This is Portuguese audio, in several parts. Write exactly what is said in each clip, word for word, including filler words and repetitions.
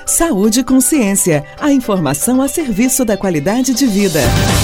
Saúde e Consciência, a informação a serviço da qualidade de vida.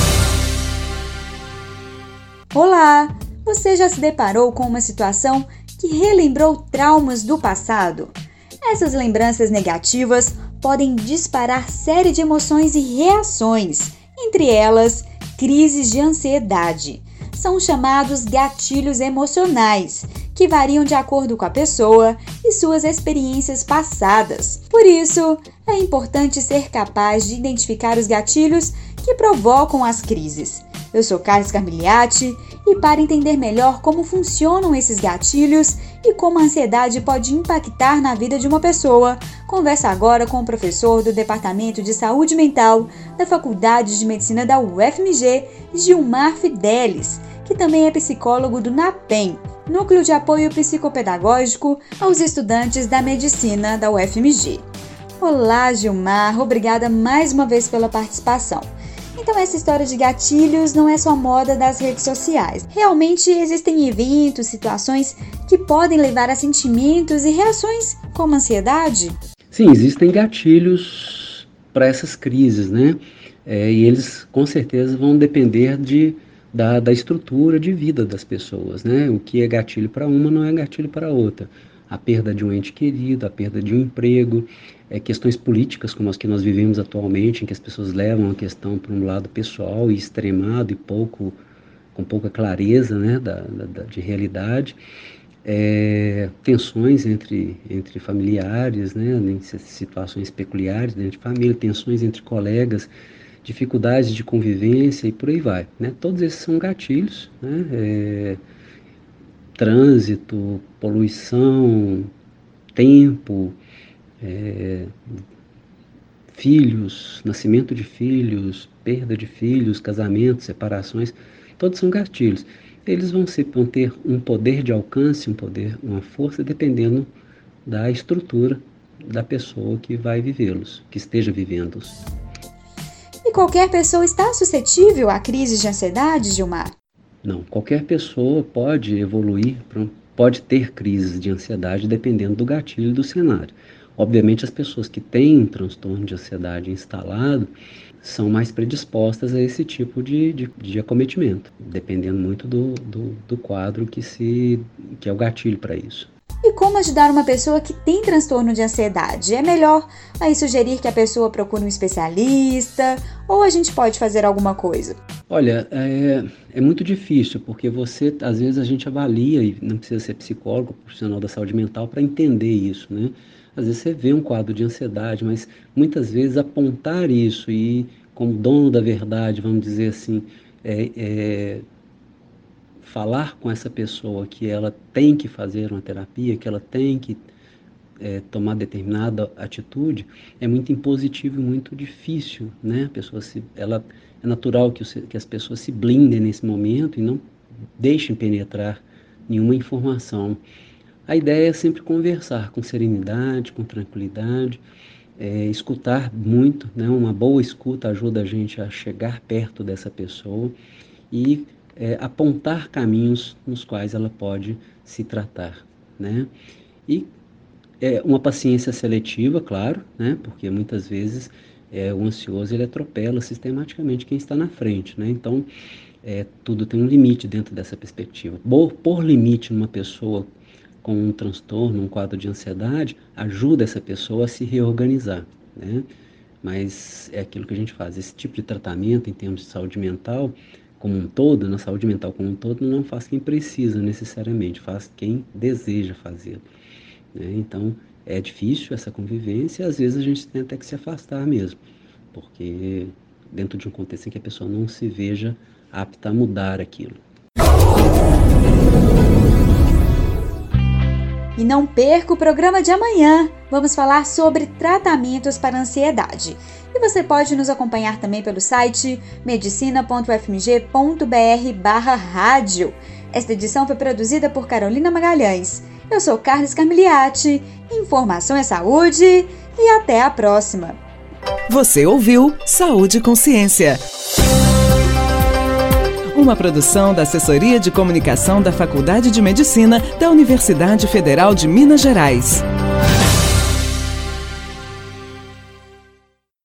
Olá! Você já se deparou com uma situação que relembrou traumas do passado? Essas lembranças negativas podem disparar série de emoções e reações, entre elas, crises de ansiedade. São chamados gatilhos emocionais, que variam de acordo com a pessoa e suas experiências passadas. Por isso, é importante ser capaz de identificar os gatilhos que provocam as crises. Eu sou Carlos Carmigliati e para entender melhor como funcionam esses gatilhos e como a ansiedade pode impactar na vida de uma pessoa, converso agora com o professor do Departamento de Saúde Mental da Faculdade de Medicina da U F M G, Gilmar Fidelis, que também é psicólogo do NAPEM, Núcleo de Apoio Psicopedagógico aos Estudantes da Medicina da U F M G. Olá, Gilmar, obrigada mais uma vez pela participação. Então essa história de gatilhos não é só moda das redes sociais. Realmente existem eventos, situações que podem levar a sentimentos e reações como ansiedade? Sim, existem gatilhos para essas crises, né? É, e eles com certeza vão depender de, da, da estrutura de vida das pessoas, né? O que é gatilho para uma não é gatilho para outra. A perda de um ente querido, a perda de um emprego, é, questões políticas como as que nós vivemos atualmente, em que as pessoas levam a questão para um lado pessoal e extremado e pouco, com pouca clareza, né, da, da, de realidade, é, tensões entre, entre familiares, né, em situações peculiares dentro de família, tensões entre colegas, dificuldades de convivência e por aí vai, né? Todos esses são gatilhos, né? É, trânsito, poluição, tempo, é, filhos, nascimento de filhos, perda de filhos, casamentos, separações, todos são gatilhos. Eles vão, ser, vão ter um poder de alcance, um poder, uma força, dependendo da estrutura da pessoa que vai vivê-los, que esteja vivendo-os. E qualquer pessoa está suscetível a crises de ansiedade, Gilmar? Não, qualquer pessoa pode evoluir, pode ter crises de ansiedade dependendo do gatilho e do cenário. Obviamente as pessoas que têm um transtorno de ansiedade instalado são mais predispostas a esse tipo de, de, de acometimento, dependendo muito do, do, do quadro que, se, que é o gatilho para isso. E como ajudar uma pessoa que tem transtorno de ansiedade? É melhor aí sugerir que a pessoa procure um especialista ou a gente pode fazer alguma coisa? Olha, é, é muito difícil, porque você, às vezes a gente avalia, e não precisa ser psicólogo, profissional da saúde mental, para entender isso, né? Às vezes você vê um quadro de ansiedade, mas muitas vezes apontar isso e, como dono da verdade, vamos dizer assim, é, é, falar com essa pessoa que ela tem que fazer uma terapia, que ela tem que é, tomar determinada atitude, é muito impositivo e muito difícil, né? A pessoa se, ela, é natural que, o, que as pessoas se blindem nesse momento e não deixem penetrar nenhuma informação. A ideia é sempre conversar com serenidade, com tranquilidade, é, escutar muito, né? Uma boa escuta ajuda a gente a chegar perto dessa pessoa e é, apontar caminhos nos quais ela pode se tratar, né? E é, uma paciência seletiva, claro, né? Porque muitas vezes é, o ansioso ele atropela sistematicamente quem está na frente, né? Então, é, tudo tem um limite dentro dessa perspectiva. Por, por limite numa pessoa com um transtorno, um quadro de ansiedade, ajuda essa pessoa a se reorganizar, né? Mas é aquilo que a gente faz. Esse tipo de tratamento em termos de saúde mental como um todo, na saúde mental como um todo, não faz quem precisa necessariamente, faz quem deseja fazer, né? Então, é difícil essa convivência e às vezes a gente tem até que se afastar mesmo, porque dentro de um contexto em que a pessoa não se veja apta a mudar aquilo. E não perca o programa de amanhã. Vamos falar sobre tratamentos para ansiedade. E você pode nos acompanhar também pelo site medicina ponto u f m g ponto b r barra rádio. Esta edição foi produzida por Carolina Magalhães. Eu sou Carlos Carmigliati. Informação é saúde e até a próxima. Você ouviu Saúde e Consciência. Uma produção da Assessoria de Comunicação da Faculdade de Medicina da Universidade Federal de Minas Gerais.